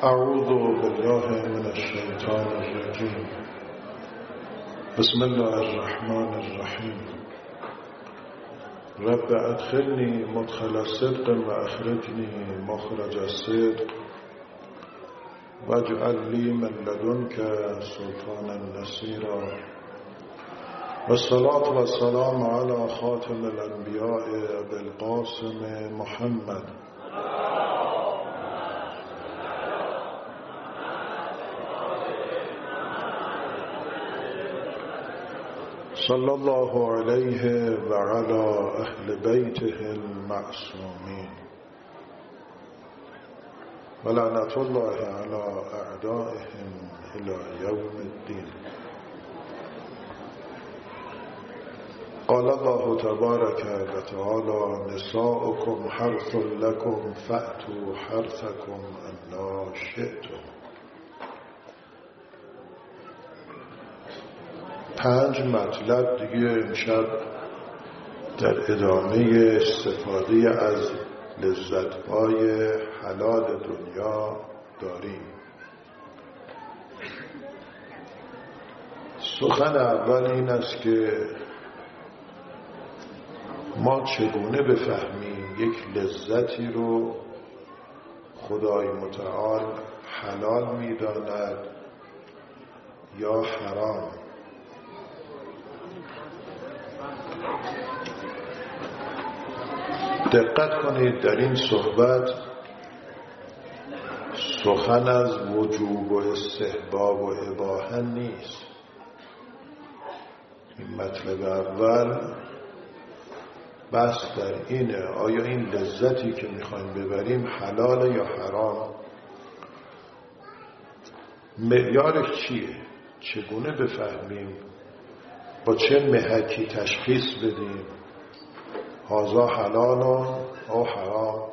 اعوذ بالله من الشیطان الرجیم. بسم الله الرحمن الرحیم. رب ادخلنی مدخل صدق و اخرجنی مخرج الصدق واجعل لی من لدنک سلطانا نصیرا. والصلاة والسلام على خاتم الانبیاء ابی القاسم محمد صلی الله علیه و علی اهل بیته المعصومین و لعنت الله علی اعدائهم الی یوم الدین. قال الله تبارک و تعالی نساؤکم حرث لکم فأتوا حرثکم انا شئتم. 5 مطلب دیگه امشب در ادامه استفاده از لذت‌های حلال دنیا داریم. سخن اول این است که ما چگونه بفهمیم یک لذتی رو خدای متعال حلال می‌داند یا حرام. دقت کنید، در این صحبت سخن از وجوب و استحباب و اباحه نیست. این مطلب اول بحث در اینه آیا این لذتی که میخوایم ببریم حلال یا حرام، معیارش چیه، چگونه بفهمیم، با چه محکی تشخیص بدیم هذا حلال او حرام.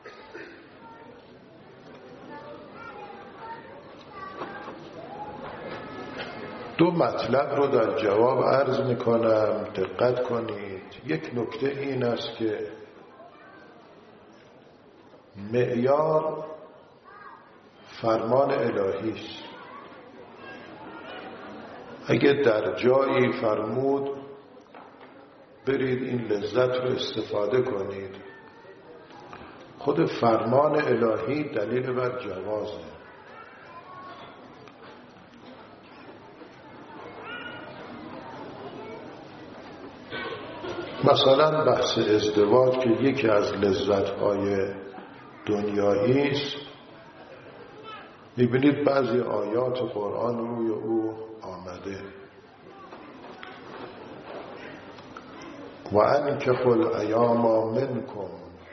دو مطلب رو در جواب عرض میکنم، دقت کنید. یک نکته این است که معیار فرمان الهی است. اگه در جایی فرمود برید این لذت رو استفاده کنید، خود فرمان الهی دلیل بر جوازه. مثلا بحث ازدواج که یکی از لذت‌های دنیایی است، می‌بینید بعضی آیات قرآن روی او آمده و انکحوا الایام منکم،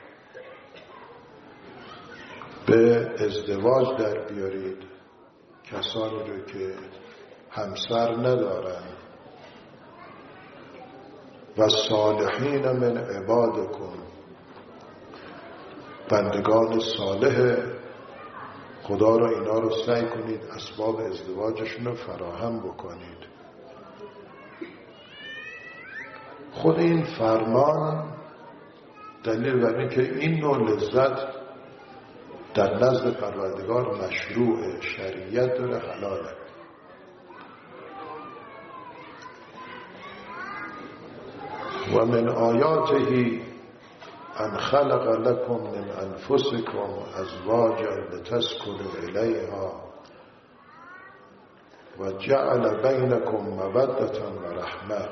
به ازدواج در بیارید کسانی رو که همسر ندارند و صالحین من عبادکم، بندگان صالح خدا رو اینا رو سعی کنید اسباب ازدواجشون رو فراهم بکنید. خود این فرمان دلیل بر این که این نوع لذت در نزد پروردگار مشروع، شریعت داره، حلاله. و من آیاته ان خلق لكم من انفسكم ازواجا لتسكنوا الیها و جعل بینکم مودة و رحمه.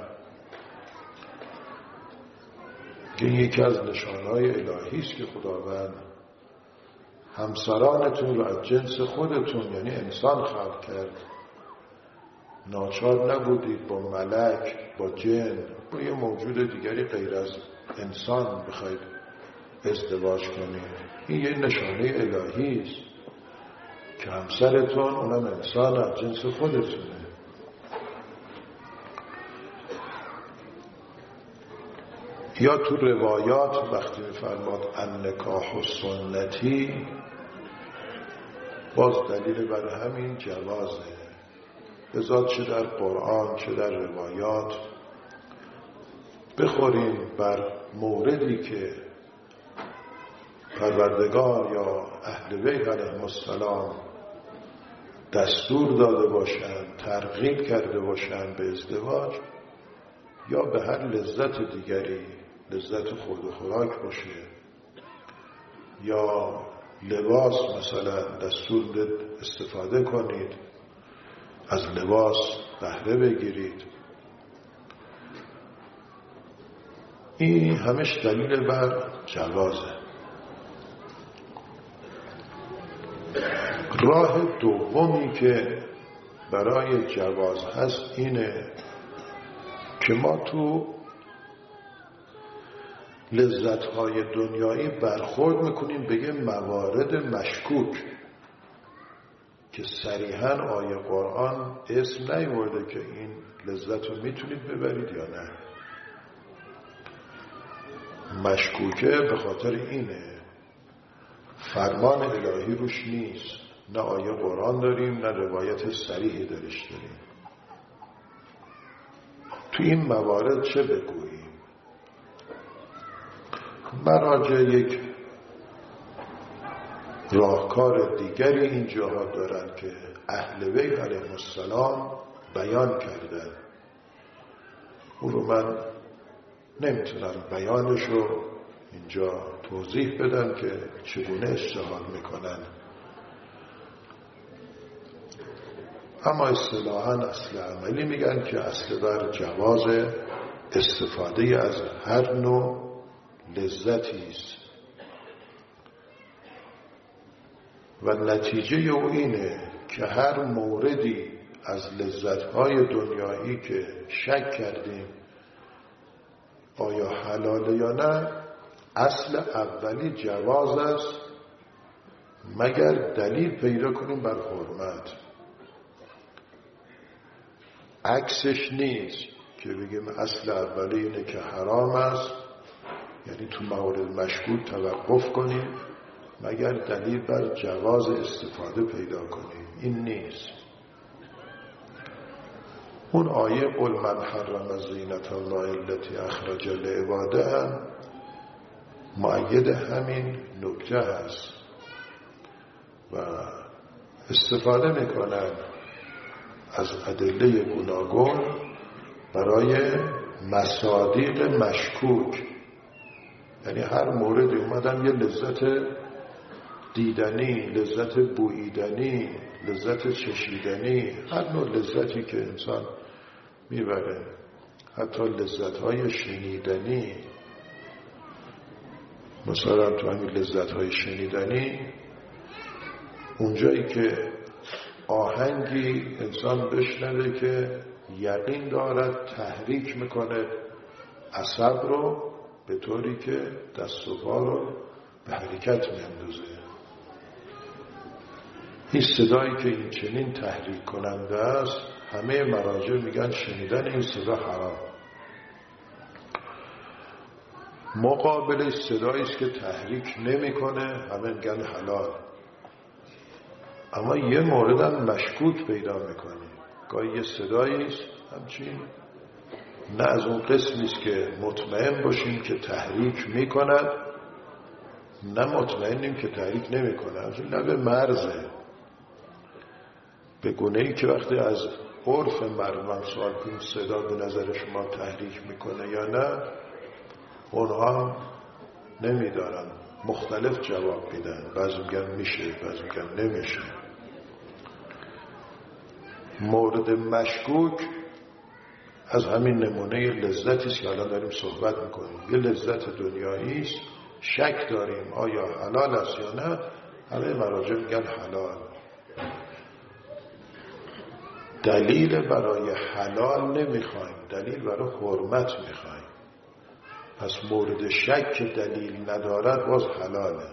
این یکی از نشانهای الهی است که خداوند همسرانتون رو از جنس خودتون یعنی انسان خلق کرد. ناچار نبودید با ملک، با جن، با یه موجود دیگری غیر از انسان بخواید ازدواج کنید. این یه نشانه الهی است که همسرتون اونم انسان از جنس خودتونه. یا تو روایات وقتی می‌فرماد النکاح سنتی، باز دلیل بر همین جوازه. لذا چه در قرآن چه در روایات بخوریم بر موردی که پروردگار یا اهل بیت علیهم السلام دستور داده باشند، ترغیب کرده باشند به ازدواج، یا به هر لذت دیگری، لذت خورد و خوراک باشه، یا لباس مثلا دستور استفاده کنید، از لباس بهره بگیرید، این همش دلیل بر جوازه. راه دومی که برای جواز هست اینه که ما تو لذت‌های دنیایی برخورد میکنیم به یه موارد مشکوک که صریحاً آیه قرآن اسم نیورده که این لذت رو میتونید ببرید یا نه. مشکوکه به خاطر اینه فرمان الهی روش نیست، نه آیه قرآن داریم نه روایت صریحی درش داریم. تو این موارد چه بگوییم؟ مراجع یک راهکار دیگری این جاها دارن که اهل بیت علیهم السلام بیان کردن. اون رو من نمیتونم بیانشو اینجا توضیح بدم که چگونه استعمال میکنن، اما اصطلاحاً اصل عملی میگن که اصل بر جواز استفاده از هر نوع لذتی است و نتیجه او اینه که هر موردی از لذت‌های دنیایی که شک کردیم آیا حلاله یا نه، اصل اولی جواز است مگر دلیل پیدا کنیم بر حرمت. عکسش نیست که بگیم اصل اولی اینه که حرام است، یعنی تو موارد مشکوک توقف کنیم مگر دلیل بر جواز استفاده پیدا کنیم. این نیست. اون آیه قل من حرم زینت الله التي اخرج لعباده هم مؤید همین نکته هست و استفاده میکنن از ادله گوناگون برای مصادیق مشکوک. یعنی هر موردی اومدن یه لذت دیدنی، لذت بوییدنی، لذت چشیدنی، هر نوع لذتی که انسان میبره، حتی لذت‌های شنیدنی. مثلا تو همین لذت‌های شنیدنی اونجایی که آهنگی انسان بشنوه که یقین دارد تحریک میکنه عصب رو به طوری که دست و پا رو به حرکت میاندازه، این صدایی که این چنین تحریک کننده است همه مراجع میگن شنیدن این صدا حرام. مقابلش صدایی است که تحریک نمیکنه همه میگن حلال. اما یه مورد هم مشکوک پیدا میکنی، گاهی یه صدایی است همچین نه از اون قسمی است که مطمئن باشیم که تحریک میکند، نه مطمئنیم که تحریک نمیکنه، از این لب مرزه. به گونه‌ای که وقتی از عرف مردم سوال کنیم صدا به نظر شما تحریک میکنه یا نه، اونها نمیدارن، مختلف جواب میدن. بعضی میگن میشه، بعضی میگن نمیشه. مورد مشکوک از همین نمونه لذتی است که الان داریم صحبت میکنیم، یه لذت دنیایی است، شک داریم آیا حلال است یا نه، همه مراجع میگن حلال. دلیل برای حلال نمیخوایم، دلیل برای حرمت میخوایم. پس مورد شک که دلیل ندارد باز حلاله.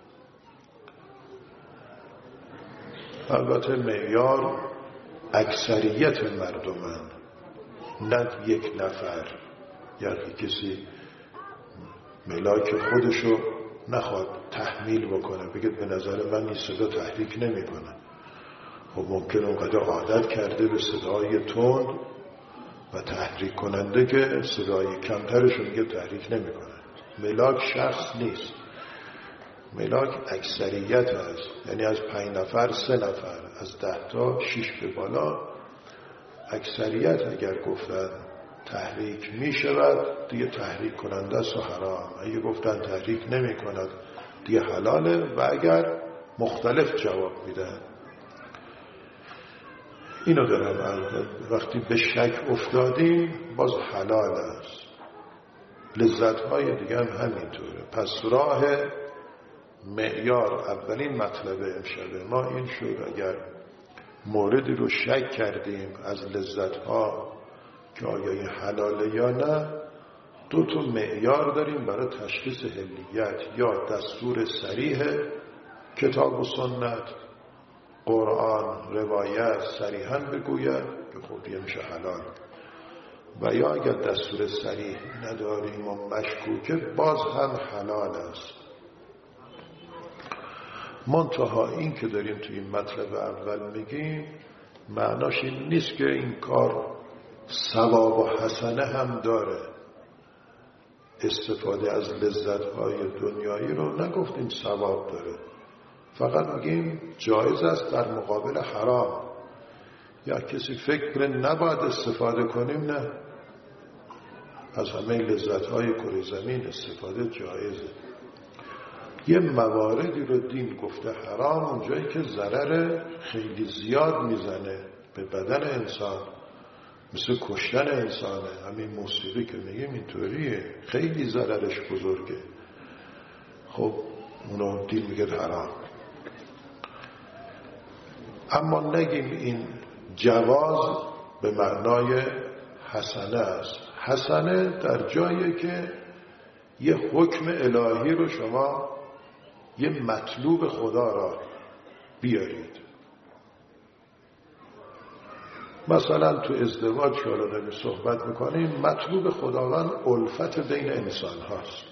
البته معیار اکثریت مردمن، نه یک نفر. یعنی کسی ملاک خودشو نخواد تحمیل بکنه بگید به نظر من این صدا تحریک نمی کنه. خب ممکن اونقدر عادت کرده به صدای تند و تحریک کننده که صدای کمترشو میگه تحریک نمی کنه. ملاک شخص نیست، ملاک اکثریت هست، یعنی از 5 نفر 3 نفر، از 10 تا 6 به بالا اکثریت اگر گفتن تحریک می شود دیگه تحریک کننده است و حرام، اگه گفتن تحریک نمی کند دیگه حلاله، و اگر مختلف جواب میدن. اینو دارم وقتی به شک افتادیم باز حلال است. لذت‌های دیگه هم همینطوره. پس راه معیار اولین مطلب امشبه ما این شد اگر موردی رو شک کردیم از لذت‌ها که آیا این حلاله یا نه، 2 معیار داریم برای تشخیص حلیت، یا دستور صریح کتاب و سنت، قرآن روایت صریحاً بگوید که خب دیگه میشه حلال، و یا اگر دستور صریح نداریم و مشکوکه باز هم حلال است. منتها این که داریم توی این مطلب اول میگیم معناش این نیست که این کار ثواب و حسنه هم داره. استفاده از لذت‌های دنیایی رو نگفتیم ثواب داره، فقط میگیم جایز است در مقابل حرام. یا کسی فکر کنه نباید استفاده کنیم، نه، از همه لذت‌های کره زمین استفاده جایزه. یه مواردی رو دین گفته حرام، اونجایی که ضرر خیلی زیاد میزنه به بدن انسان، مثل کشتن انسانه. همین موسیقی که میگیم اینطوریه، خیلی ضررش بزرگه، خب اونو دین میگه حرام. اما نگیم این جواز به معنای حسنه است. حسنه در جایی که یه حکم الهی رو شما، یه مطلوب خدا را بیارید. مثلا تو ازدواج که حالا داریم صحبت میکنیم، مطلوب خداوند الفت بین انسان هاست.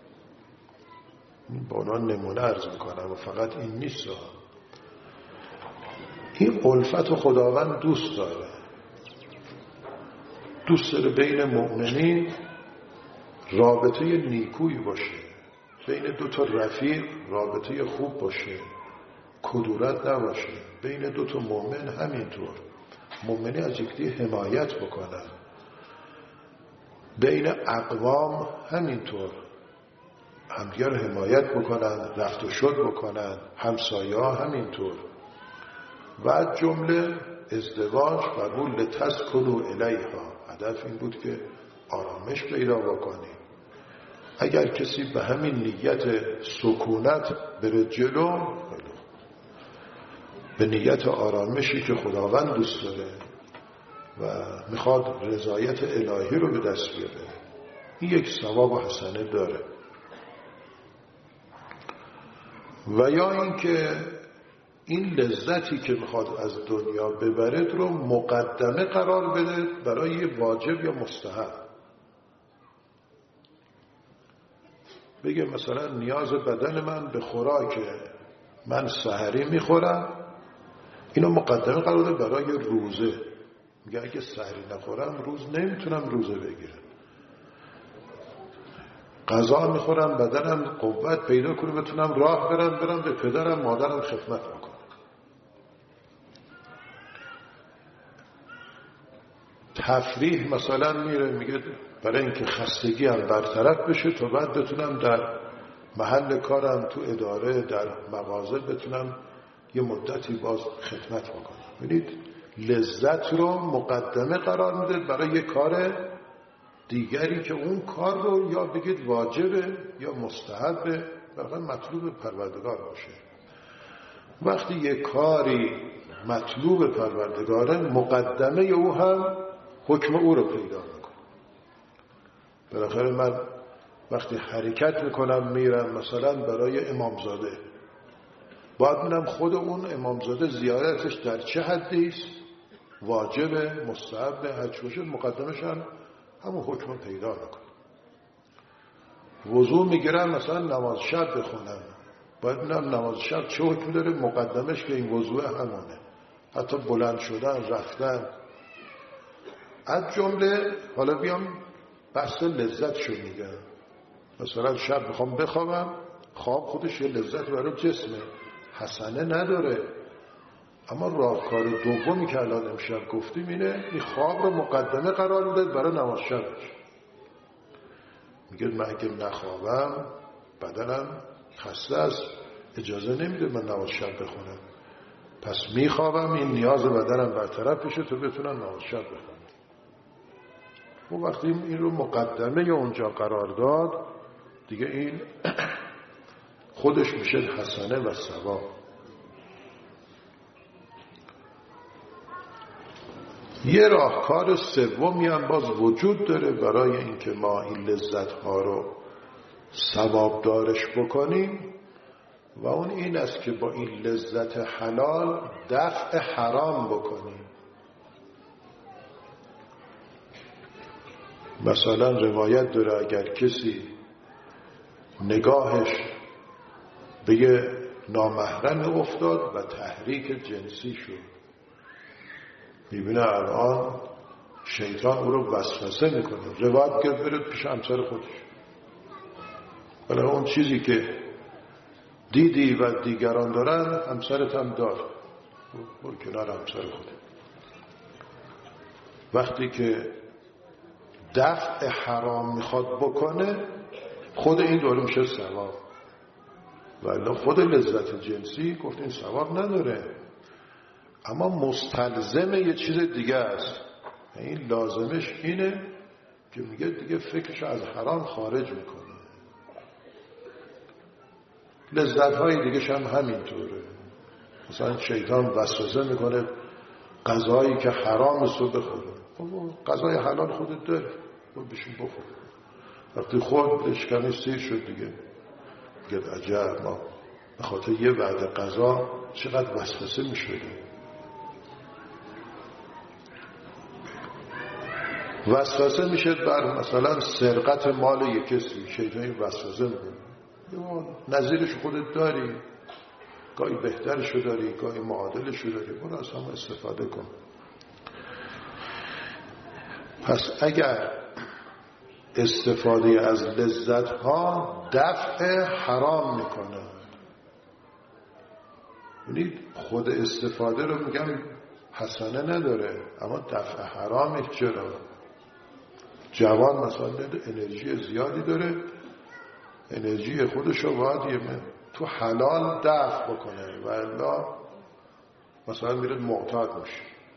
با اونا نمونه عرض میکنم و فقط این نیست، این الفت خداوند دوست داره، دوست داره بین مؤمنین رابطه نیکویی باشه، بین 2 رفیق رابطه خوب باشه، کدورت نباشه، بین 2 مؤمن همینطور، مؤمنی از یکدیگه حمایت بکنن، بین اقوام همینطور همدیگه رو حمایت بکنن، رفت و شد بکنن، همسایه ها همینطور. و از جمله ازدواج فرمود لتسکنوا الیها، هدف این بود که آرامش پیدا بکنیم. اگر کسی به همین نیت سکونت بره جلو، به نیت آرامشی که خداوند دوست داره و میخواد رضایت الهی رو به دست بیاره، این یک ثواب و حسنه داره. و یا اینکه این لذتی که میخواد از دنیا ببرد رو مقدمه قرار بده برای واجب یا مستحب. بگه مثلا نیاز بدن من به خوراکه، من سحری میخورم، اینو مقدمه قرار ده برای روزه. میگه اگه سحری نخورم روز نمیتونم روزه بگیرم. غذا میخورم بدنم قوت پیدا کنه، بتونم راه برم به پدرم مادرم خدمت بکنم. تفریح مثلا میگه برای اینکه خستگی هم برطرف بشه تا بعد بتونم در محل کارم، تو اداره، در مغازه بتونم یه مدتی باز خدمت بکنم. ببینید لذت رو مقدمه قرار میده برای یه کار دیگری که اون کار رو یا بگید واجبه یا مستحبه، واقعا مطلوب پروردگار باشه. وقتی یه کاری مطلوب پروردگاره، مقدمه او هم حکم او رو پیدا میکنه. بالاخره من وقتی حرکت میکنم میرم مثلا برای امامزاده، باید ببینم خود اون امامزاده زیارتش در چه حدی است، واجبه، مستحبه، هر چی باشه مقدمش هم همون حکم پیدا میکنه. وضو میگیرم مثلا نماز شب بخونم، باید ببینم نماز شب چه حکم داره، مقدمش که این وضوء همونه. حتی بلند شدن، رفتن، از جمله حالا بیام بحث لذت شو میگم. مثلا شب میخوام بخوابم، خواب خودش یه لذت برای جسمه، حسنه نداره. اما راهکار دومی که الان امشب گفتیم اینه، این خواب رو مقدمه قرار میدید برای نماز شبش. میگه من اگه نخوابم بدنم خسته است، اجازه نمیده من نماز شب بخونم، پس میخوابم این نیاز بدنم برطرف بشه تو بتونم نماز شب بخونم. و وقتی این رو مقدمه اونجا قرار داد دیگه این خودش میشه حسنه و ثواب. یه راهکار سومی هم باز وجود داره برای اینکه ما این لذت‌ها رو ثوابدارش بکنیم و اون این است که با این لذت حلال دفع حرام بکنیم. مثلا روایت داره اگر کسی نگاهش به یه نامحرم افتاد و تحریک جنسی شد، میبینه الان شیطان او رو وسوسه میکنه، روایت کرد بره پیش همسر خودش، ولی اون چیزی که دیدی و دیگران دارن همسرت هم دار، برو کنار همسر خودت. وقتی که دفع حرام میخواد بکنه خود این دوره میشه ثواب، ولی خود لذت جنسی گفت این ثواب نداره، اما مستلزم یه چیز دیگه است. این لازمش اینه که میگه دیگه فکرش از حرام خارج میکنه. لذت‌های دیگه‌ش هم همینطوره. مثلا شیطان وسوسه میکنه غذایی که حرام است رو بخوره، غذای حلال خودت داری بشین بخور. وقتی خود اشکمی سیر شد دیگه میگه عجب ما به خاطر یه وعده غذا چقدر وسوسه میشدیم. وسوسه میشه بر مثلا سرقت مال یک کسی، شیطانی وسوسه میکنه نظیرش خودت داری، گاهی بهترشو داری گاهی معادلشو داری، برو از هم استفاده کن. پس اگر استفاده از لذت ها دفع حرام میکنه، یعنی خود استفاده رو میگم حسنه نداره، اما دفع حرامش چرا؟ جوان مثلا انرژی زیادی داره، انرژی خودش رو باید تو حلال دفع بکنه و الا مثلا میره معتاد میشه.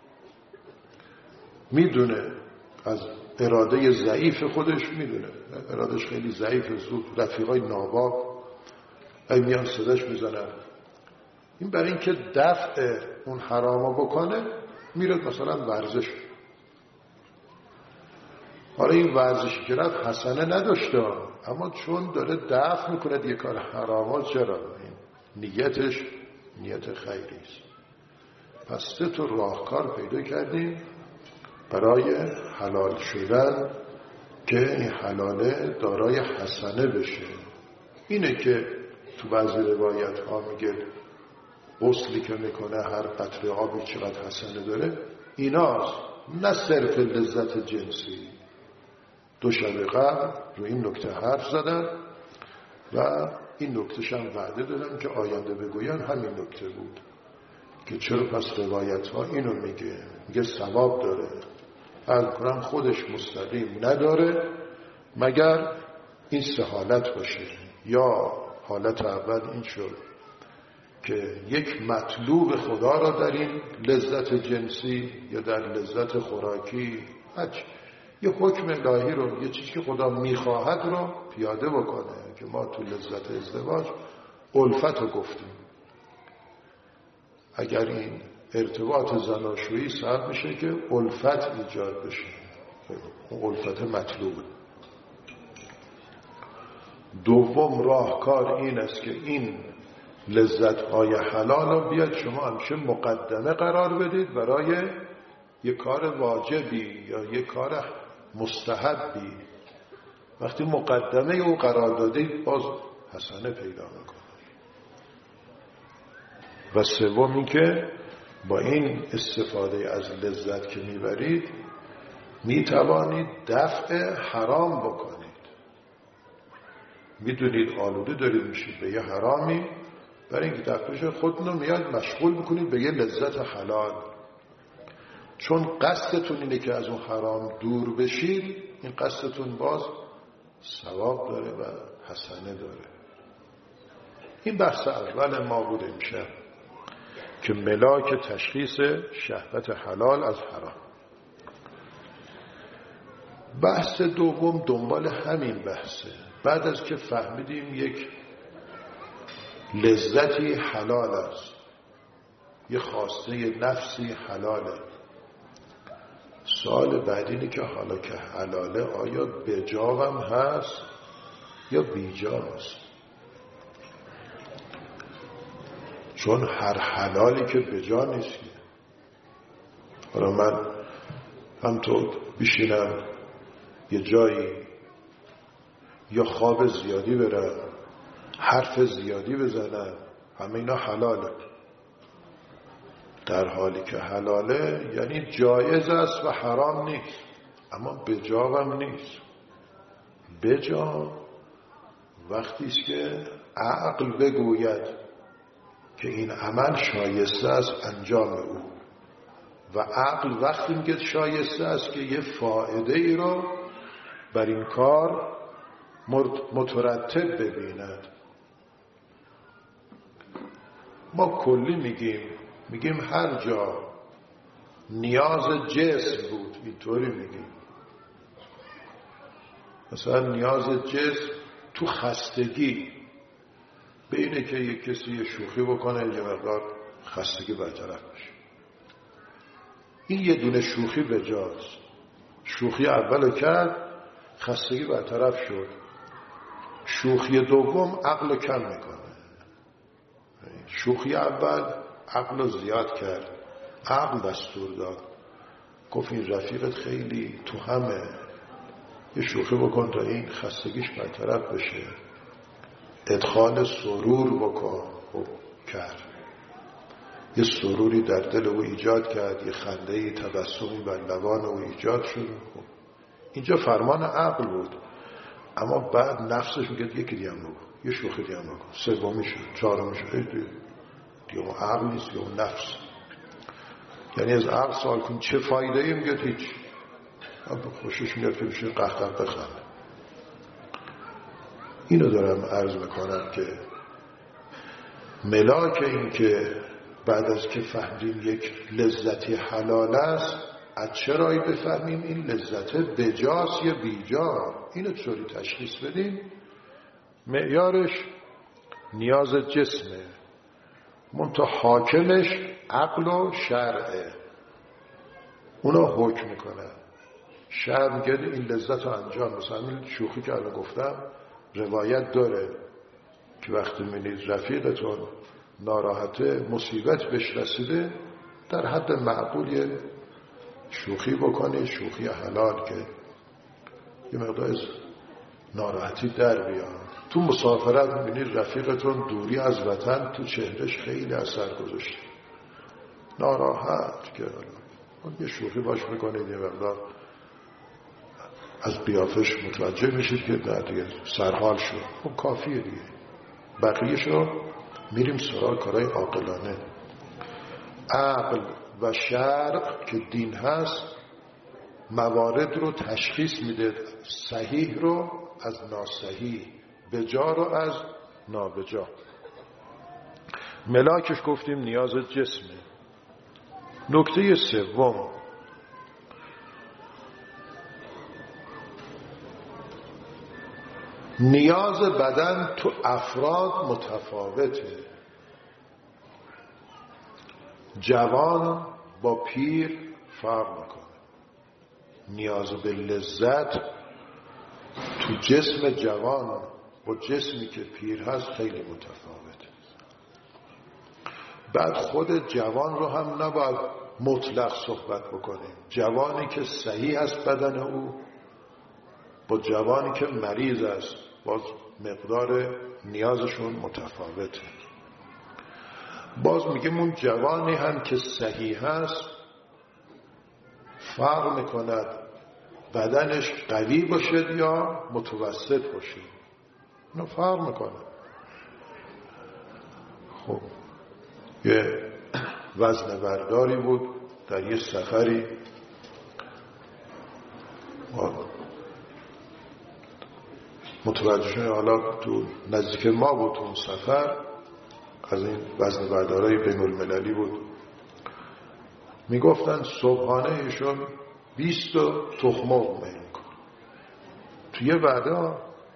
میدونه از اراده ضعیف خودش، میدونه ارادش خیلی ضعیف، زود رفیقای ناباب میان صداش میزنن، این برای اینکه دفع اون حرامو بکنه میره مثلا ورزش. حالا این ورزشی که رفت حسنه نداشته، اما چون داره دفع میکنه دیگه کار حراما، چرا؟ این نیتش نیت خیری است. پس سه تا راهکار پیدا کردیم برای حلال شدن که این حلاله دارای حسنه بشه. اینه که تو بعضی روایت ها میگه غسلی که میکنه هر قطره آبی چقدر حسنه داره، ایناست، نه صرف لذت جنسی. دو شب قبل رو این نکته حرف زدن و این نکتهش هم وعده دادم که آینده بگوین همین نکته بود که چرا پس روایت ها اینو میگه ثواب داره. عرض کنم خودش مستقیم نداره مگر این سه حالت باشه. یا حالت اول این شد که یک مطلوب خدا را در این لذت جنسی یا در لذت خوراکی یه حکم الهی رو، یه چیزی که خدا میخواهد رو پیاده بکنه، که ما تو لذت ازدواج الفت رو گفتیم. اگر این ارتباط زناشویی سبب میشه که الفت ایجاد بشه، اون الفت مطلوبه. دوم راهکار این است که این لذت‌های حلال رو بیاد شما همیشه مقدمه قرار بدید برای یک کار واجبی یا یک کار مستحبی. وقتی مقدمه او قرار دادید باز حسنه پیدا میکنه. و سوم این که با این استفاده از لذت که میبرید میتوانید دفع حرام بکنید. میدونید آلوده دارید میشید به یه حرامی، برای اینکه دفعش خودتون رو میاد مشغول بکنید به یه لذت حلال. چون قصدتون اینه که از اون حرام دور بشید، این قصدتون باز ثواب داره و حسنه داره. این بحث اول ما بود امشب که ملاک تشخیص شهوت حلال از حرام. بحث دوم دنبال همین بحثه. بعد از که فهمیدیم یک لذتی حلال است، یه خواسته نفسی حلاله، سوال بعد اینه که حالا که حلاله آیا بجاوم هست یا بیجاست؟ چون هر حلالی که بجا نیست. حالا من همطور بشینم یه جایی یا خواب زیادی برم، حرف زیادی بزنم، همه اینا حلاله. در حالی که حلاله یعنی جایز است و حرام نیست، اما بجاوم نیست. بجا وقتی است که عقل بگوید که این عمل شایسته است انجام او، و عقل وقتی میگه شایسته است که یه فایده ای رو بر این کار مترتب ببیند. ما کلی میگیم هر جا نیاز جسم بود اینطوری میگیم. مثلا نیاز جسم تو خستگی، به اینه که یک کسی یه شوخی بکنه یه مقدار خستگی برطرف بشه. این یه دونه شوخی بجاست. شوخی اولو کرد، خستگی برطرف شد. شوخی دوم عقل کم میکنه. شوخی اول عقل زیاد کرد، عقل دستور داد، گفت این رفیقت خیلی تو همه، یه شوخی بکن تا این خستگیش برطرف بشه، ادخال سرور بکن. خب کرد، یه سروری در دل او ایجاد کرد، یه خنده‌ای تبسمی بر لبان او ایجاد شد. خب اینجا فرمان عقل بود، اما بعد نفسش میگه یکی دیگه هم بکن، یه شوخی دیگه هم بکن، سومی شد، چهارمی شد، دیگه اون عقل نیست، دیگه اون نفس. یعنی از عقل سوال کن چه فایده ای؟ میگه هیچ. خوشش میاد که بشه قهقه بخنده. اینو دارم عرض میکنم که ملاک این که بعد از که فهمیم یک لذتی حلال است، از چرایی بفهمیم این لذت بجاست یا بیجا؟ اینو چوری تشخیص بدیم. معیارش نیاز جسمه، منتها حاکمش عقل و شرعه. اونا حکم میکنن. شرع میگه این لذت رو انجام. مثلا این شوخی که الان گفتم روایت داره که وقتی می‌بینید رفیقتون ناراحته، مصیبت بهش رسیده، در حد معقول یه شوخی بکنی، شوخی حلال که یه مقدار از ناراحتی در بیاد. تو مسافرت می‌بینید رفیقتون دوری از وطن تو چهرهش خیلی اثر گذاشته، ناراحت، که یه شوخی باش میکنید، یه مقدار از قیافش متوجه میشید که دیگه سرحال شد. خب کافیه دیگه، بقیه‌ش رو میریم سراغ کارهای عاقلانه. عقل و شرع که دین هست موارد رو تشخیص میده، صحیح رو از ناصحیح، بجا رو از نابجا. ملاکش گفتیم نیاز جسمه. نکته سوم، نیاز بدن تو افراد متفاوته. جوان با پیر فرق میکنه. نیاز به لذت تو جسم جوان با جسمی که پیر هست خیلی متفاوته. بعد خود جوان رو هم نباید مطلق صحبت بکنیم. جوانی که صحیح است بدن او با جوانی که مریض است، باز مقدار نیازشون متفاوته. باز میگیم اون جوانی هم که صحیح است فرق میکند بدنش قوی باشد یا متوسط باشد. اینا فرق میکنه. خب یه وزن برداری بود در یه سفری، متوجه شدیم حالا تو نزدیک ما بود اون سفر، از این وزن بردارای بین المللی بود، میگفتن صبحانه ایشون 20 تخم مرغ میل کن تو یه وعده.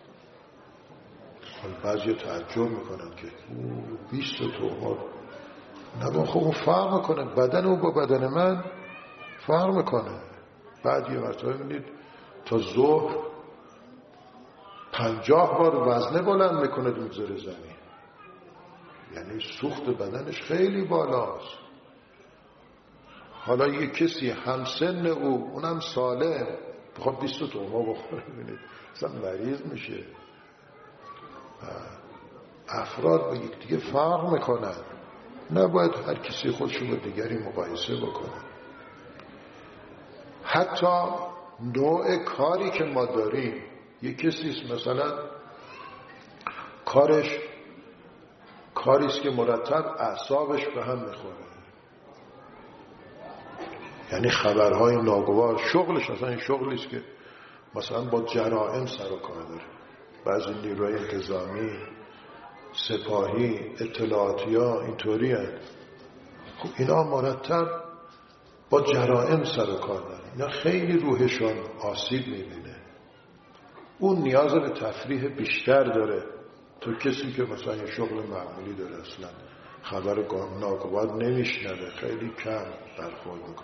بعضی تعجب میکنن که 20 تخم مرغ، نه خب اون فرق میکنه، بدن او با بدن من فرق میکنه. بعد یه مرتبه میبینید تا ظهر 50 بار وزنه بلند میکنه میذاره زمین، یعنی سوخت بدنش خیلی بالاست. حالا یه کسی همسن او، اونم سالم، بخواد 20 تخم بخوره، ببینید اصلا مریض میشه. افراد با یکدیگه فرق میکنن، نباید هر کسی خودشو با دیگری مقایسه بکنه. حتی نوع کاری که ما داریم، یک کسیست مثلا کاریست که مرتب اعصابش به هم میخوره، یعنی خبرهای ناگوار، شغلش اصلا این شغلیست که مثلا با جرائم سر و کار داره. بعضی نیروهای انتظامی، سپاهی، اطلاعاتی ها اینطوری هست. خب اینا مرتب با جرائم سر و کار داره، اینا خیلی روحشون آسیب میبینه. اون نیاز به تفریح بیشتر داره تو کسی که مثلا یه شغل معمولی داره، اصلا خبر ناگوار نمیشنوه، خیلی کم برخورد میکنه.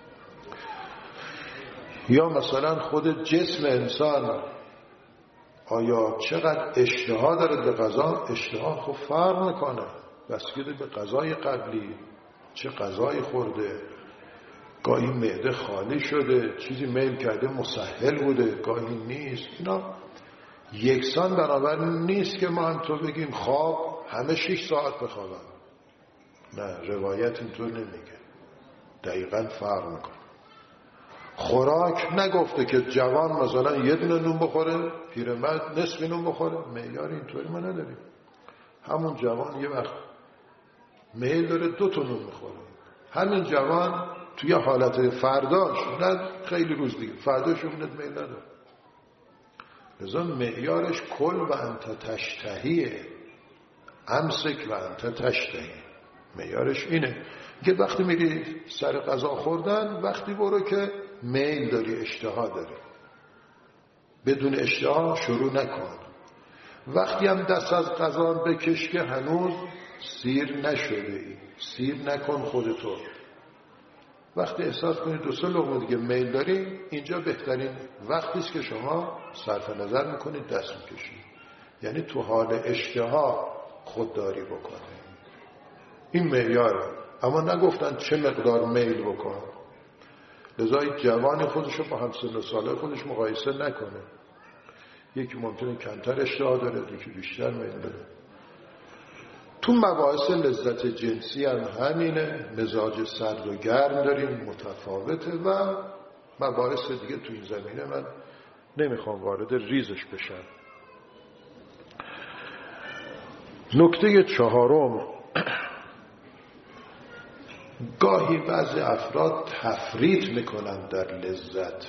یا مثلا خود جسم انسان آیا چقدر اشتها داره به غذا؟ اشتها خب فرق میکنه بستگی به غذای قبلی، چه غذایی خورده، گاهی معده خالی شده، چیزی میل کرده مسهل بوده، گاهی نیست. اینا یکسان برابر نیست که ما هم تو بگیم خواب همه 6 ساعت بخوابن. نه، روایت اینطور نمیگه، دقیقاً فرق میکنه. خوراک نگفته که جوان مثلا یه دونه نون بخوره، پیرمرد نصف نون بخوره، معیار اینطوری ما نداریم. همون جوان یه وقت میل داره 2 تا نون بخوره، همین جوان توی حالت فرداش، نه خیلی روز دیگه، فرداش اونت میل نداره. لذا معیارش کل و انت تشتهیه، امسک و انت تشتهی، معیارش اینه که وقتی میری سر غذا خوردن، وقتی برو که میل داری، اشتها داری، بدون اشتها شروع نکن. وقتی هم دست از غذا بکش که هنوز سیر نشده ای، سیر نکن خودتو. وقتی احساس کنید 2-3 لقمه دیگه میل داری، اینجا بهترین وقتی است که شما صرف نظر میکنید دست میکشید، یعنی تو حال اشتها خودداری بکنه. این معیاره، اما نگفتن چه مقدار میل بکن. لذا جوان خودشو با همسن و ساله خودش مقایسه نکنه. یکی ممکنه کمتر اشتها داره، یکی بیشتر میل داره. تو مباحث لذت جنسی هم همینه، مزاج سرد و گرم داریم، متفاوته، و مباحث دیگه تو این زمینه من نمیخوام وارد ریزش بشم. نکته 4، گاهی بعضی افراد تفریط میکنن در لذت،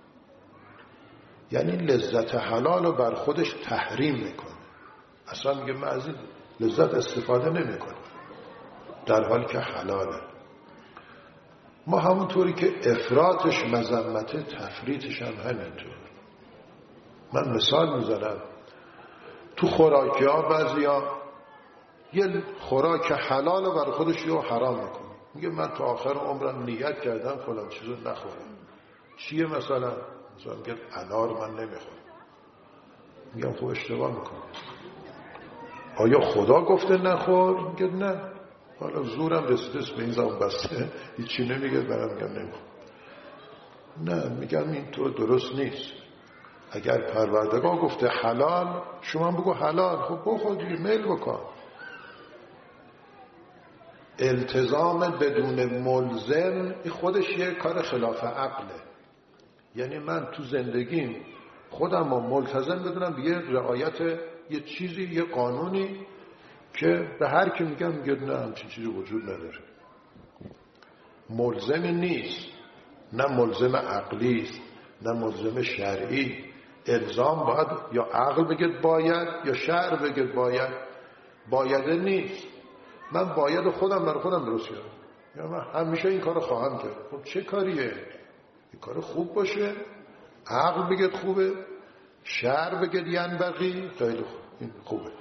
یعنی لذت حلال رو بر خودش تحریم میکنه، اصلا میگه من از این لذت استفاده نمیکنم، در حالی که حلاله. ما همونطوری که افراطش مذمته، تفریطش هم همینطور. من مثال میزنم، تو خوراکی ها بعضی ها یه خوراک حلال رو بر خودش یه حرام میکنه، میگه من تا آخر عمرم نیت کردم فلان چیزو نخورم. چیه مثلا میگه انار من نمیخورم. میگم خب اشتباه میکنه، آیا خدا گفته نخور؟ میگه نه، حالا زورم رسیده به این زمان بسته هیچی نمیگه، برام میگم نمیخورم. نه، میگم این تو درست نیست. اگر پروردگار گفته حلال، شما بگو حلال، خب بخور دیگه، میل بکن. التزام بدون ملزم خودش یه کار خلاف عقله. یعنی من تو زندگیم خودم رو ملتزم بدونم به یه رعایت یه چیزی، یه قانونی که به هر کی میگم میگه نه همچین چیزی وجود نداره. ملزمی نیست، نه ملزم عقلی است نه ملزم شرعی. الزام باید یا عقل بگه باید یا شرع بگه باید. بایده نیست. من باید خودم برای خودم درست کردم یا من همیشه این کار خواهم کرد. خب چه کاریه؟ این کار خوب باشه، عقل بگه خوبه، شرع بگه ینبغی، خیلی خوب، این خوبه.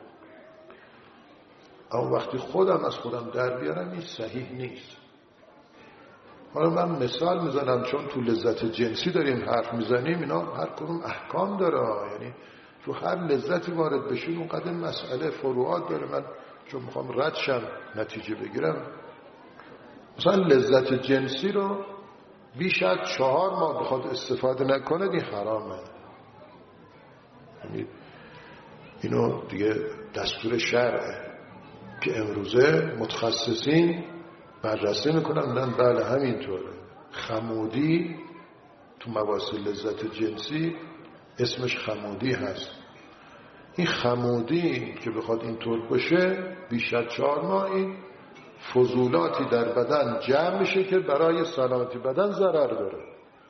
اما وقتی خودم از خودم در بیارم این صحیح نیست. حالا من مثال میزنم چون تو لذت جنسی داریم حرف میزنیم، اینا هر کدوم احکام داره، یعنی تو هر لذتی وارد بشین اونقدر مسئله فروعات داره. من چون میخوام رد شم نتیجه بگیرم، مثلا لذت جنسی رو بیش از 4 ماه بخواد استفاده نکنه این حرامه. یعنی اینو دیگه دستور شرعه که امروزه متخصصین بررسی میکنن میگن بله همینطوره. خمودی تو مباحث لذت جنسی اسمش خمودی هست. این خمودی که بخواد اینطور باشه بیش از 4 ماه این فضولاتی در بدن جمع میشه که برای سلامتی بدن ضرر داره.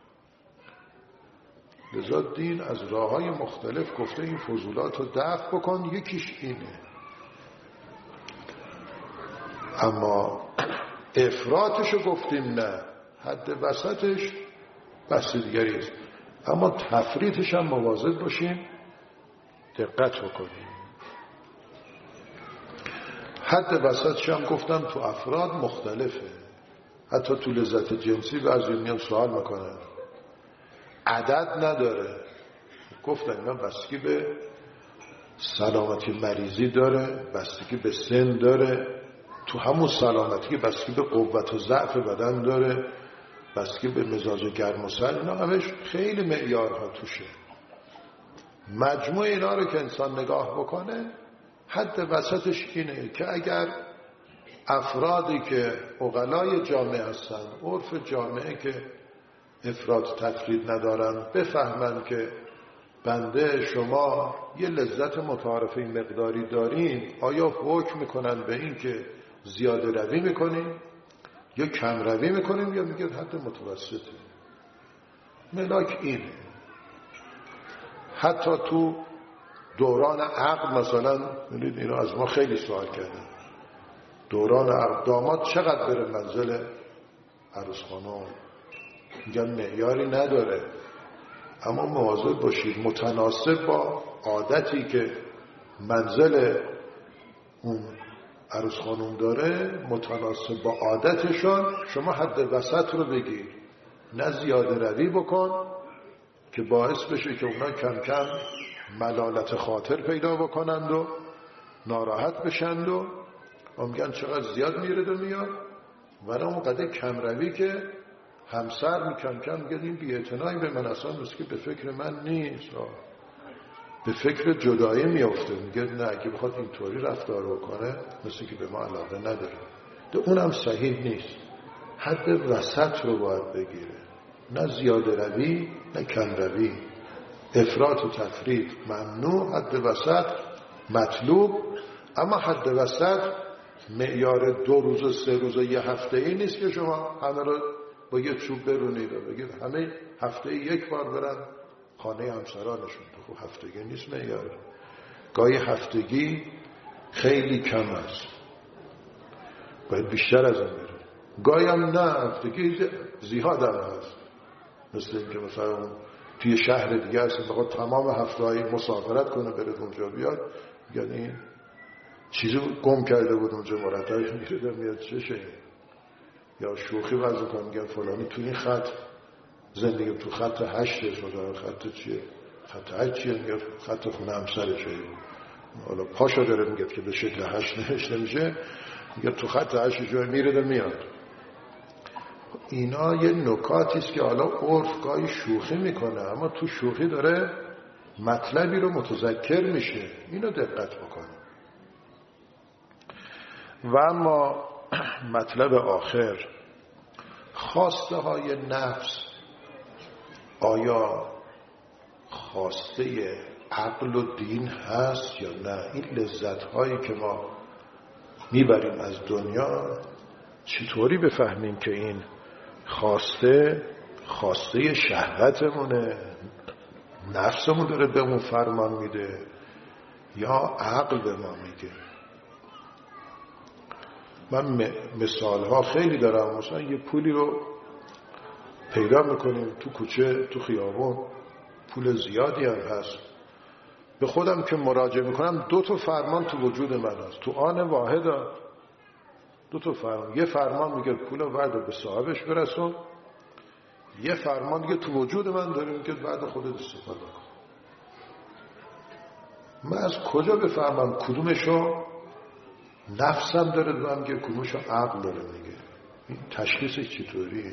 لذا دین از راه‌های مختلف گفته این فضولات رو دفع بکن، یکیش اینه. اما افراطشو گفتیم نه، حد وسطش بحث دیگری است. اما تفریطش هم مواظب باشیم، دقت بکنیم. حد وسطش هم گفتم تو افراد مختلفه. حتی تو لذت جنسی بعضی میان سوال میکنن عدد نداره. گفتم اینا بستگی به سلامتی مریضی داره، بستگی به سن داره، تو همون سلامتی بستگی به قوت و ضعف بدن داره، بستگی به مزاج گرم و سرد. اینا همش خیلی معیارها توشه. مجموع اینا رو که انسان نگاه بکنه حد وسطش اینه که اگر افرادی که عقلای جامعه هستن، عرف جامعه که افراط تفرید ندارن، بفهمن که بنده شما یه لذت متعارفه مقداری دارین، آیا حکم میکنن به این که زیاده روی میکنیم یا کم روی میکنیم یا میگه حد متوسطه؟ ملاک اینه. حتی تو دوران عقد مثلا میدید اینا از ما خیلی سوال کردن، دوران عقد داماد چقدر بره منزل عروس خانم؟ میگن معیاری نداره. اما مواظب باشید متناسب با عادتی که منزل اون عروس خانم داره، متناسب با عادتشون شما حد وسط رو بگیر، نه زیاده روی بکن که باعث بشه که اونا کم کم ملالت خاطر پیدا بکنند و ناراحت بشند و میگن چقدر زیاد میرد و میاد، ولی اون قدر کم روی که همسر کم کم میگه این بی‌اعتنایی به من اصلا مثل که به فکر من نیست، به فکر جدایی میافته. میگه نه اگه بخواد اینطوری رفتار بکنه مثل که به ما علاقه نداره. اونم صحیح نیست. حد وسط رو باید بگیره، نه زیاده روی نه کم روی. افراط و تفرید ممنوع، حد وسط مطلوب. اما حد وسط معیار 2 روز 3 روز یه هفته ای نیست که شما همه رو با یه چوب برونید و بگید همه هفته 1 بار برن خانه همسرانشون. خب هفتگی نیست معیار. گاهی هفتگی خیلی کم است، باید بیشتر از این بره. گاهی هم نه، هفتگی زیاد هم هست. مثل این که مثلا توی شهر دیگه هست بخواد تمام هفته‌های مسافرت کنه بره اونجا بیاد، میگن این چیزی گم کرده بود اونجا، مرتبش میره میاد چشه. یا شوخی وضع کنه میگن فلانی تو این خط زندگی تو خط 8 مثلا خط چیه؟ خط 8 چیه؟ میگه خط خونه همسرشه. حالا پاشا داره میگه که به شکل 8 نوشته میشه، میگه تو خط 8 جای میره میاد. اینا یه نکاتی است که حالا عرف گاهی شوخی میکنه، اما تو شوخی داره مطلبی رو متذکر میشه. اینو دقت بکنه. و اما مطلب آخر، خواسته های نفس آیا خواسته عقل و دین هست یا نه؟ این لذت هایی که ما میبریم از دنیا چطوری بفهمیم که این خواسته شهوتمونه، نفسمون داره بهمون فرمان میده یا عقل به ما میگه؟ من مثال ها خیلی دارم. مثلا یه پولی رو پیدا میکنیم تو کوچه، تو خیابون، پول زیادی هم هست، به خودم که مراجعه میکنم 2 فرمان تو وجود من هست، تو آن واحد 2 فرمان. یه فرمان میگه پول رو بعد به صاحبش برسون، یه فرمان دیگه تو وجود من داره میگه بعد خودت استفاده کن. من از کجا بفهمم کدومشو نفسم داره دارم میگه، کدومشو عقل داره میگه؟ این تشخیص چطوریه؟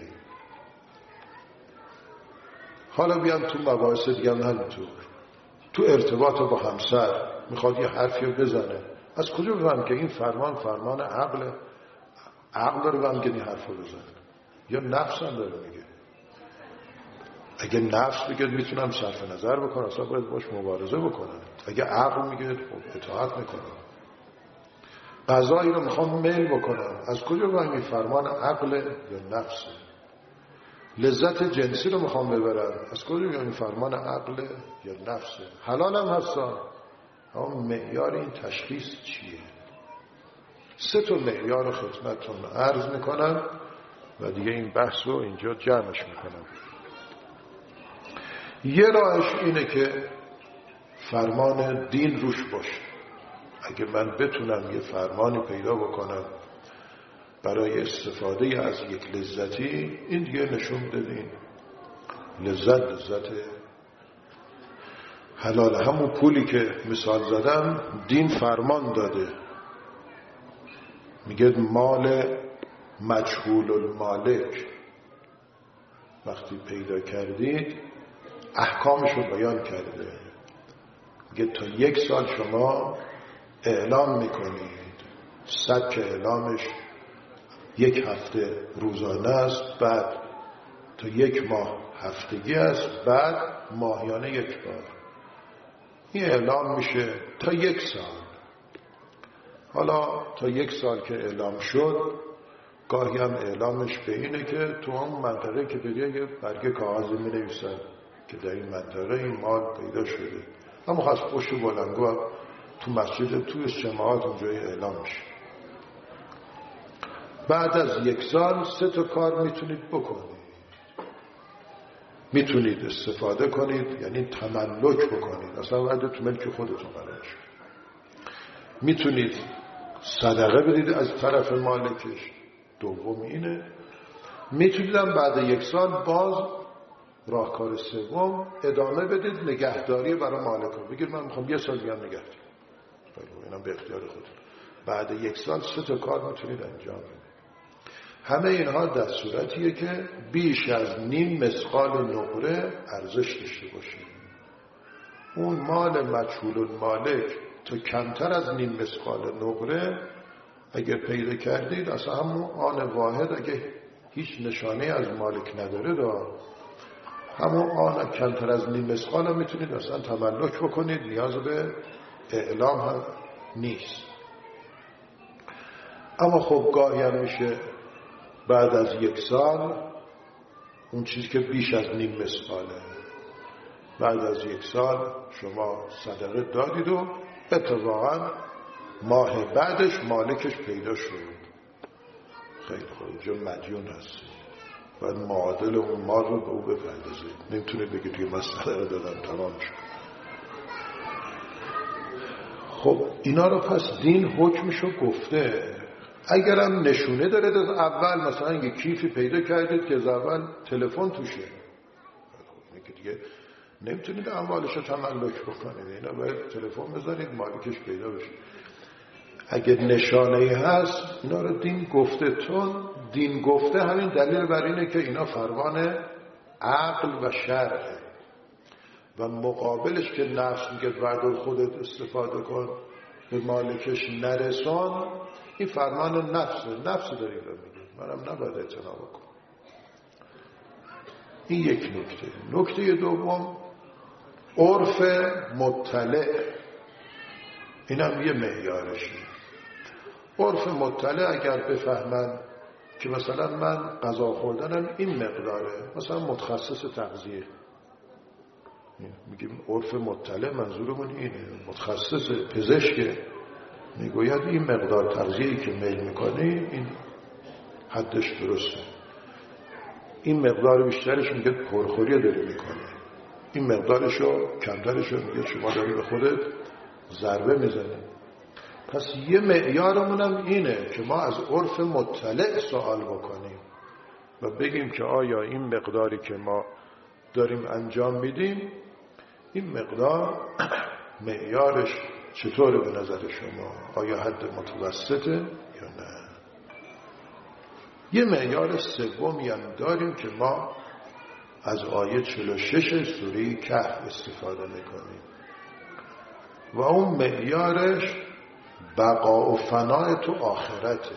حالا بیام تو مباحث دیگه هم همینطور. تو ارتباط با همسر میخواد یه حرفی رو بزنه، از کجا بفهم که این فرمان عقله؟ عقل داره بهم که این حرف رو بزنه یا نفس هم داره میگه؟ اگه نفس بگه میتونم صرف نظر بکنم، اصلا باید باش مبارزه بکنم. اگه عقل میگه اطاعت میکنم. قضایی رو میخوام میل بکنم، از کجا بفهم این فرمان عقله یا نفسه؟ لذت جنسی رو میخوام ببرم، از کجا بفهم این فرمان عقله یا نفسه؟ حلال هم هستن، اما معیار این تشخیص چیه؟ 3 معیار خدمتتون عرض میکنم و دیگه این بحث رو اینجا جمعش میکنم. یه راهش اینه که فرمان دین روش باشه. اگه من بتونم یه فرمانی پیدا بکنم برای استفاده از یک لذتی، این دیگه نشون دادین لذت حلال. همون پولی که مثال زدم دین فرمان داده، میگه مال مجهول المالک وقتی پیدا کردید احکامش رو بیان کرده. میگه تا 1 سال شما اعلام میکنید، سبک اعلامش 1 هفته روزانه است، بعد تا 1 ماه هفتگی است، بعد ماهیانه 1 بار. این اعلام میشه تا 1 سال. حالا تا 1 سال که اعلام شد، گاهی هم اعلامش به اینه که تو اون منطقه که بریه یه برگه کاغذی می نویسن که در این منطقه این مال پیدا شده، اما خواست پشت بلنگو تو مسجد توی اجتماعات اونجای اعلام میشه. بعد از 1 سال 3 کار میتونید بکنید. میتونید استفاده کنید، یعنی تملک بکنید، اصلا بعد تو ملک خودتون قرار شد. میتونید صدقه بدید از طرف مالکش. دوم اینه. میتونید هم بعد 1 سال باز راهکار سوم ادامه بدید، نگهداری برای مالک. بگید من میخوام 1 سال دیگه هم نگهداری. اینم به اختیار خودتون. بعد 1 سال 3 کار میتونید انجام بدید. همه اینها در صورتیه که بیش از نیم مثقال نقره ارزش داشته باشه. اون مال مجهول المالک تا کمتر از نیم مثقال نقره اگه پیدا کردید، اصلا همون آن واحد اگه هیچ نشانه از مالک نداره همون آن کمتر از نیم مثقال هم میتونید اصلا تملک بکنید، نیاز به اعلام هم نیست. اما خب گاهی هم میشه بعد از 1 سال اون چیزی که بیش از نیم مثقاله، بعد از 1 سال شما صدقه دادید و اتفاقا ماه بعدش مالکش پیدا شد. خیلی خوب، اینجا مدیون هستی، باید معادل اون مال رو به او بپردازید. نمیتونید بگید که من صدقه دادم تمام شد. خب اینا رو پس دین حکمشو گفته. اگرم نشونه داره از اول، مثلا یه کیفی پیدا کردید که از اول تلفن توشه، خب دیگه نمیتونید اموالشو تملک بکنید، اینا باید تلفن بذارید مالکش پیدا بشه. اگه نشانه‌ای هست اینا رو دین گفته. چون دین گفته همین دلیل بر اینه که اینا فرمان عقل و شرعه و مقابلش که نفس میگه بردار خودت استفاده کن به مالکش نرسان، این فرمان نفس داریم رو میگه، منم نباید اعتنا بکن. این یک نکته. نکته دوم عرف مطلع اینم یه معیارشه. عرف مطلع اگر بفهمن که مثلا من غذا خوردنم این مقداره، مثلا متخصص تغذیه، میگیم عرف مطلع منظورمون اینه، متخصص پزشک میگوید این مقدار تغذیه‌ای که میل میکنی این حدش درسته، این مقدار بیشترش میگه پرخوری داری میکنی، این مقدارشو کمترشو میگه شما داری به خودت ضربه میزنی. پس یه معیارمونم اینه که ما از عرف مطلع سوال بکنیم و بگیم که آیا این مقداری که ما داریم انجام میدیم این مقدار معیارش چطوره به نظر شما؟ آیا حد متوسطه یا نه؟ یه معیار سومی هم داریم که ما از آیه 46 سوره کهف استفاده میکنیم و اون معیارش بقا و فنای تو آخرته.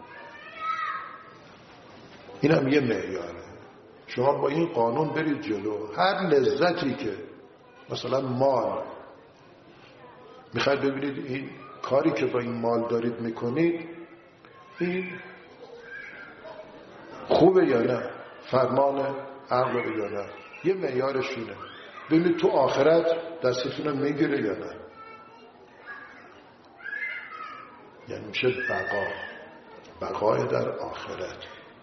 این هم یه معیاره. شما با این قانون برید جلو، هر لذتی که مثلا مال میخواید ببینید این کاری که با این مال دارید میکنید این خوبه یا نه، فرمان عقل یا نه، یه معیارش اینه. ببینید تو آخرت دستتون میگیره یا نه، یعنی میشه بقای در آخرت.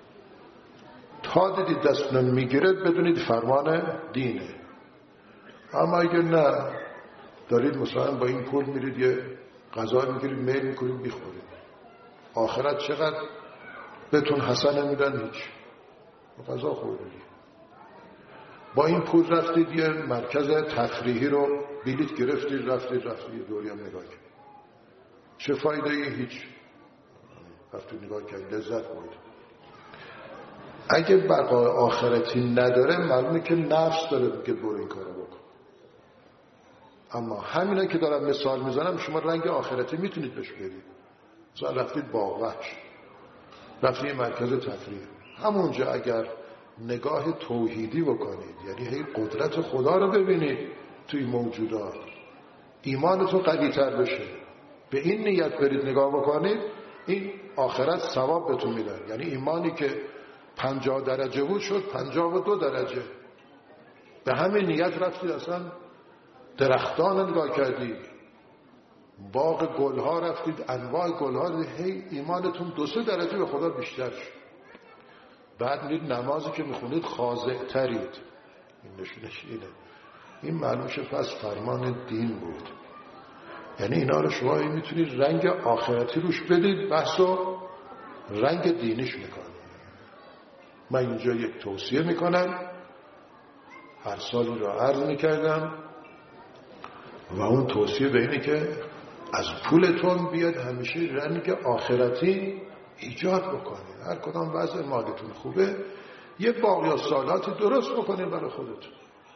تا دیدید دستتون میگیره بدونید فرمان دینه. اما اگر نه دارید مثلا با این پول میرید یه غذا میگیرید میل میکنید میخورید، آخرت چقدر بهتون حسنه میدن؟ هیچ. غذا خوردید، با این پول رفتید یه مرکز تفریحی رو بلیط گرفتید رفتید دوری هم نگاه کرد، چه فایده ای؟ هیچ. رفتید نگاه کرد لذت بردید. اگه بقای آخرتی نداره معلومه که نفس داره که برو این کارو بکن. اما همینا که دارم مثال میزنم شما رنگ آخرتی میتونید بهش بدید. مثلا رفتید باغوحش، رفتید یه مرکز تفریح، همونجا اگر نگاه توحیدی بکنید، یعنی هی قدرت خدا رو ببینید توی موجودات، ایمانتون قوی تر بشه، به این نیت برید نگاه بکنید، این آخرت ثواب بهتون میدن. یعنی ایمانی که 50 درجه بود شد 52 درجه. به همین نیت رفتید اصلا درختان نگاه کردید، باغ گلها رفتید، انواع گلها، هی ایمانتون 2-3 درجه به خدا بیشتر شد. بعد میرید نمازی که میخونید خاضع ترید. این نشونش اینه. این معلوم شد پس فرمان دین بود. یعنی اینا رو شما میتونید رنگ آخرتی روش بدید، بحثو رنگ دینیش میکنید. من اینجا یک توصیه میکنم، هر سالی رو عرض میکردم و اون توصیه به اینه که از پولتون بیاد همیشه رنگ آخرتی ایجاد بکنید. هر کدام وضع مالتون خوبه یه باغ یا سالاتی درست بکنید برای خودتون.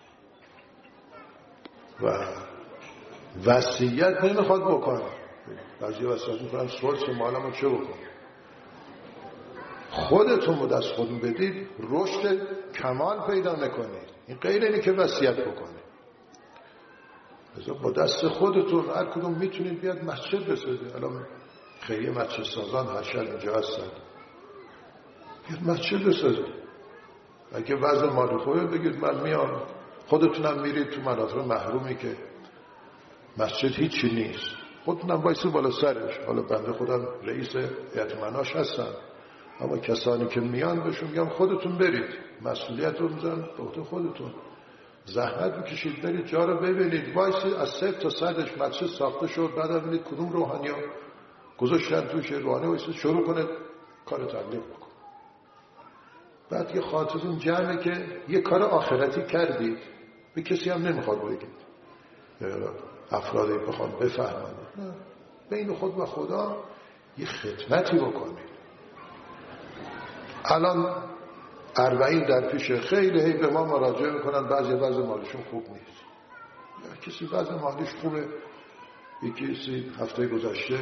و وصیت نمیخواد بکنه. بعضی وصیت میکنن سلس مالمو چه بکنم؟ خودتون رو دست خودتون بدید رشد کمال پیدا نکنید. این غیر اینه که وصیت بکنید. با دست خودتون هر کدوم میتونید بیاد مسجد بسازید. الان خیلی مسجد سازان هر شهر اینجا هستن، بیاد مسجد بسازید. اگه وضع مالی خوبه بگید من میام. خودتونم میرید تو مناطق محرومی که مسجد هیچی نیست، خودتونم وایسی بالا سرش. حالا بنده خودم رئیس هیئت مناش هستم، اما کسانی که میان بهشون میگم خودتون برید، مسئولیت رو میذارم به عهده خودتون، زحمت بکشید برید جا رو ببینید. وایسی از 0 تا 100 مسجد ساخته شد، بعد ببینید کدوم روحانی‌ها گذاشتن توش، روحانی وایسی شروع کنه کار تبلیغ بکن. بعد که خاطرتون جمعه که یه کار آخرتی کردید، به کسی هم نمیخواد بگید، افرادی بخوان بفهمند، نه، بین خود و خدا یه خدمتی بکنید. الان 40 در پیش خیلی هی به ما مراجعه میکنن بعضی وضع مالیشون خوب نیست. یا کسی وضع مالیش خوبه، یکی هفته گذشته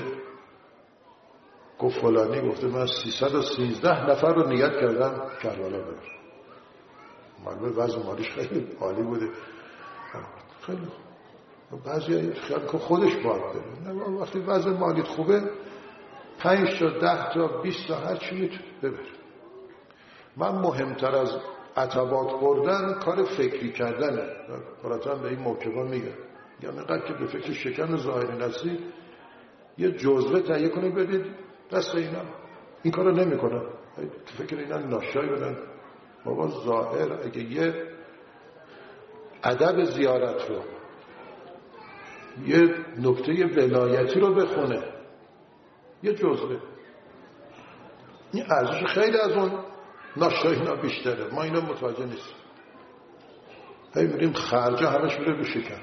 گفت فلانی گفته من 313 نفر رو نیت کردم کربلا برم. معلومه وضع مالیش خیلی عالی بوده. خیلی خوب. بعضی خیال که خودش باید بره. وقتی وضع مالیت خوبه 5 تا 10 تا 20 تا هر چی میتونه ببره. من مهمتر از عتبات بردن کار فکری کردنه. قرآن به این موکبان میگن اینقدر که به فکر شکن ظاهری نسید یه جزوه تهیه کنه بدید دست اینا. این کارو نمیکنن. تو فکر اینا ناشای بدن. بابا ظاهر اگه یه ادب زیارت رو یه نکته ولایتی رو بخونه یه جزوه این ارزش خیلی از اون ناشای اینا بیشتره. ما اینا متوجه نیستیم. میریم خرجه همش میره رو شکن.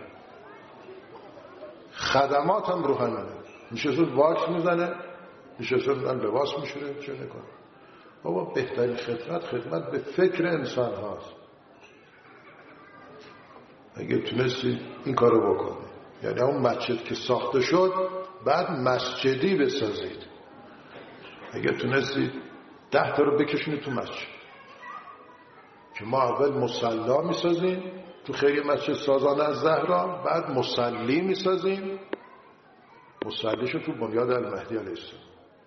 خدمات هم رو همینه. میشه واکس میزنه میشه لباس میشوره چه نکنه. بابا بهترین خدمت به فکر انسان هاست. اگه تونستید این کارو بکنید یعنی اون مسجد که ساخته شد بعد مسجدی بسازید. اگه تونستید 10 تا رو بکشونید تو مسجد که ما اول مصلا میسازیم تو خیلی مسجد سازانه از زهرا بعد مصلی میسازیم. مصلیشو تو بنیاد المهدی علیه السلام.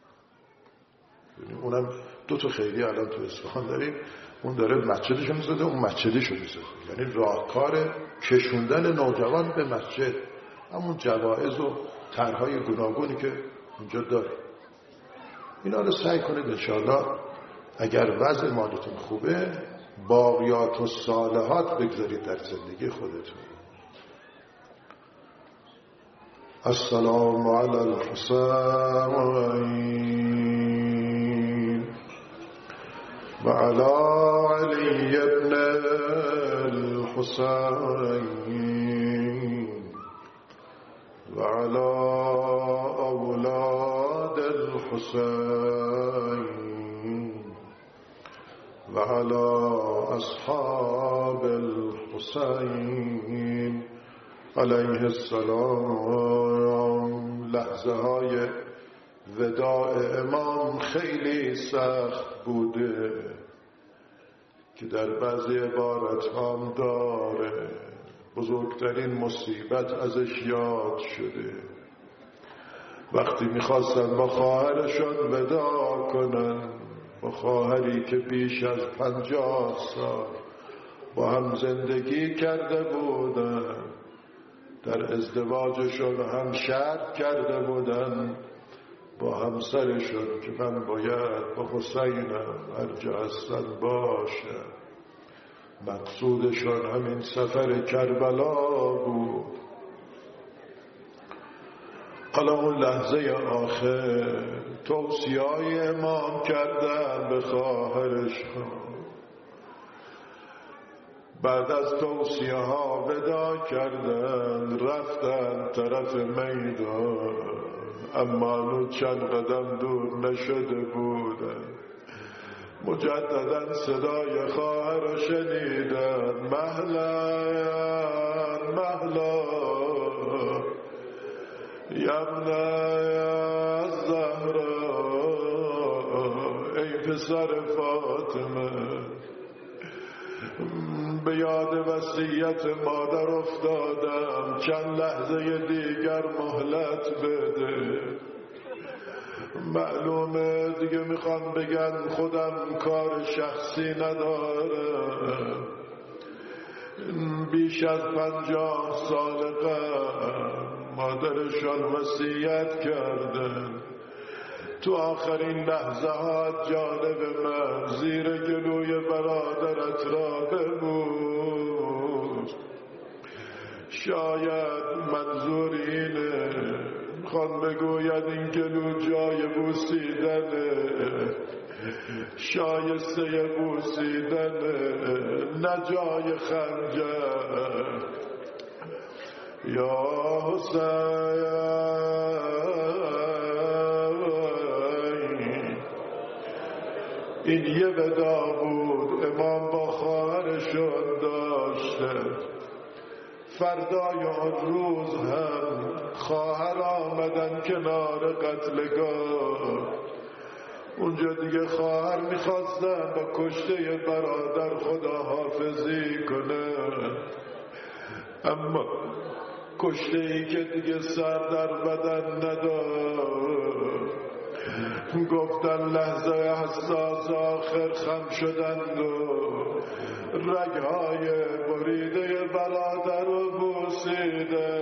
اونم 2 تا خیلی الان تو اصفهان داریم. اون داره مسجدشو میسازه اون مسجدیشو میسازه. یعنی راهکار کشوندن نوجوان به مسجد. همون جوائز و طرحهای گوناگونی که اونجا داره اینا رو سعی کنید انشاءالله. اگر وضع مالتون خوبه باقیات و صالحات بگذارید در زندگی خودتون. السلام علی الحسین و علی علی ابن الحسین و علی اولاد الحسین و علی اصحاب الحسین علیه السلام. لحظه های وداع امام خیلی سخت بوده که در بعضی عبارت هم داره بزرگترین مصیبت ازش یاد شده. وقتی میخواستن با خواهرشون وداع کنن، با خواهری که بیش از 50 سال با هم زندگی کرده بودن، در ازدواجشون هم شرط کرده بودن با همسرشون که من باید با حسینم هر جا هستن باشم. مقصودشون همین سفر کربلا بود. حالا اون لحظه آخر توصیه‌های امام کردن به خواهرشون. بعد از توصیه ها ودا کردن، رفتن طرف میدان، اما چند قدم دور نشده بودن. مجددا صدای خواهر شنیدن، مهلا مهلا یبن الزهرا، ای پسر فاطمه به یاد وصیت مادر افتادم، چند لحظه دیگر مهلت بده. معلومه دیگه میخوان بگن خودم کار شخصی ندارم، بیش از 50 سال قبل مادرشان وصیت کردن. تو آخرین لحظات جانب من زیر گلوی برادرت را ببوس. شاید منظور اینه، میخوان بگوید این گلو جای بوسیدنه، شایسته بوسیدنه، نه جای خنجر. یا حسین این یه ودا بود امام با خواهرشون داشته. فردای آن روز هم خواهر آمدن کنار قتلگاه. اونجا دیگه خواهر میخواستن با کشته برادر خداحافظی کنه. اما کشته‌ای که دیگه سر در بدن نداشت، گفتن لحظه حساس آخر خم شدند و رگهای بریده برادر رو بوسیده.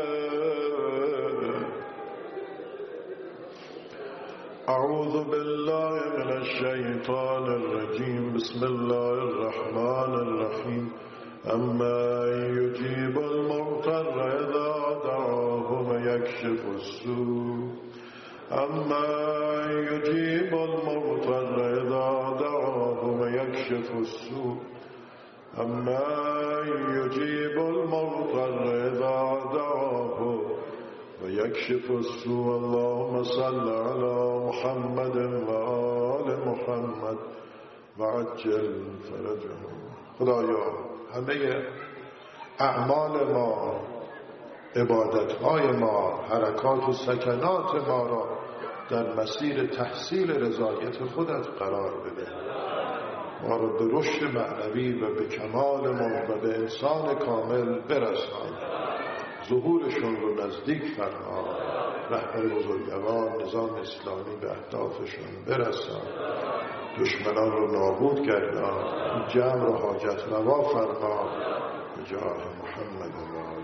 اعوذ بالله من الشیطان الرجیم. بسم الله الرحمن الرحیم. اما یجیب المضطر اذا دعاه ویکشف السوء. اما یجیب المضطر اذا دعاه ویکشف السوء. اما یجیب المضطر اذا دعاه ويكشف السوء. اللهم صل على محمد وآل محمد وعجل فرجهم. خدایا همه اعمال ما، عبادتهای ما، حرکات و سکنات ما را در مسیر تحصیل رضایت خودت قرار بده. ما را به رشد معنوی و به کمالمون و به انسان کامل برسان. ظهورشون رو نزدیک فرما. رهبر بزرگوار نظام اسلامی به اهدافشون برسان. دشمنان رو نابود گردان. جمع رو حاجت روا فرما. به جاه محمد